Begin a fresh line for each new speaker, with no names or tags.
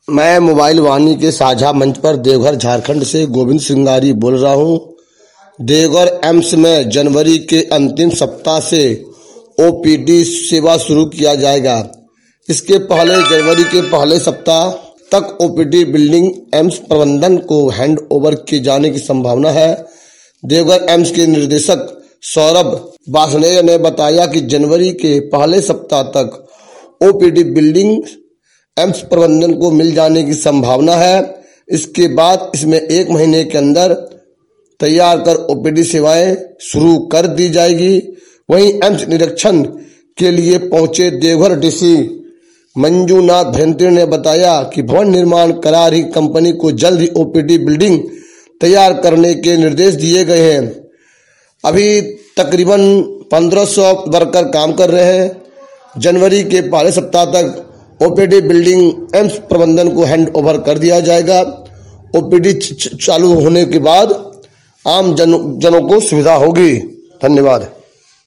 मैं मोबाइल वाणी के साझा मंच पर देवघर झारखंड से गोविंद सिंगारी बोल रहा हूं। देवघर एम्स में जनवरी के अंतिम सप्ताह से ओपीडी सेवा शुरू किया जाएगा। इसके पहले जनवरी के पहले सप्ताह तक ओपीडी बिल्डिंग एम्स प्रबंधन को हैंड ओवर किए जाने की संभावना है। देवघर एम्स के निदेशक सौरभ वासनेय ने बताया कि जनवरी के पहले सप्ताह तक ओपीडी बिल्डिंग एम्स प्रबंधन को मिल जाने की संभावना है। इसके बाद इसमें 1 महीने के अंदर तैयार कर ओपीडी सेवाएं शुरू कर दी जाएगी। वहीं एम्स निरीक्षण के लिए पहुंचे देवघर डीसी मंजूनाथ भंत्री ने बताया कि भवन निर्माण करा रही कंपनी को जल्द ही ओपीडी बिल्डिंग तैयार करने के निर्देश दिए गए हैं। अभी तकरीबन 1500 वर्कर काम कर रहे हैं। जनवरी के पहले सप्ताह तक ओपीडी बिल्डिंग एम्स प्रबंधन को हैंड ओवर कर दिया जाएगा। ओपीडी चालू होने के बाद आम जनों को सुविधा होगी। धन्यवाद।